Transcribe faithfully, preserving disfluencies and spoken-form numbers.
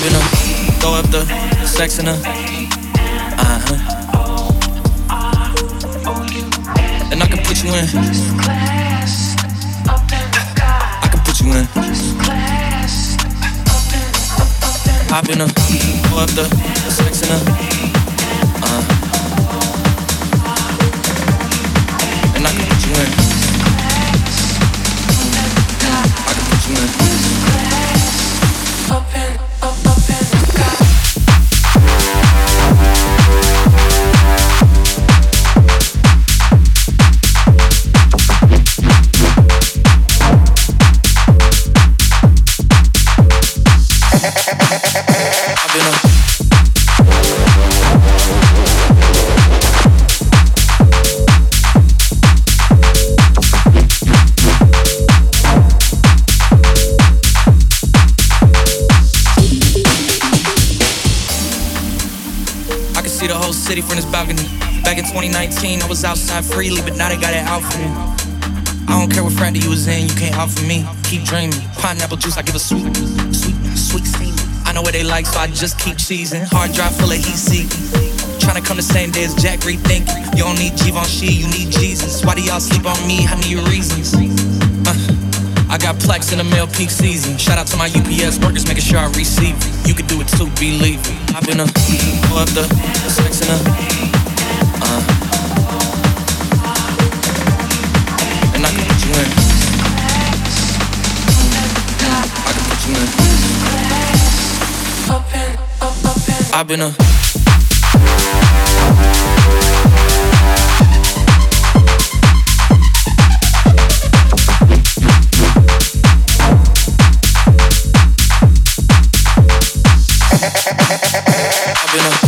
in her, throw up the sex in her. Uh huh. And I can put you in. I can put you in. Hop in her, throw up the sex in her. Uh huh. And I can put you in. I can put you in. Up and up, up and I've been up. See the whole city from this balcony. Back in twenty nineteen, I was outside freely, but now they got it out for me. I don't care what friend you was in, you can't offer me. Keep dreaming. Pineapple juice, I give a sweet, sweet, sweet steam. I know what they like, so I just keep cheesing. Hard drive full of heat seeking. Tryna come the same day as Jack, rethinking. You don't need Givenchy, you need Jesus. Why do y'all sleep on me? I need your reasons. Uh. I got Plex in the mail peak season. Shout out to my U P S workers, making sure I receive it. You could do it too, believe it. I've been up, pull up the sex in her. Uh. And I can put you in. I can put you in. I've been up. I've been up.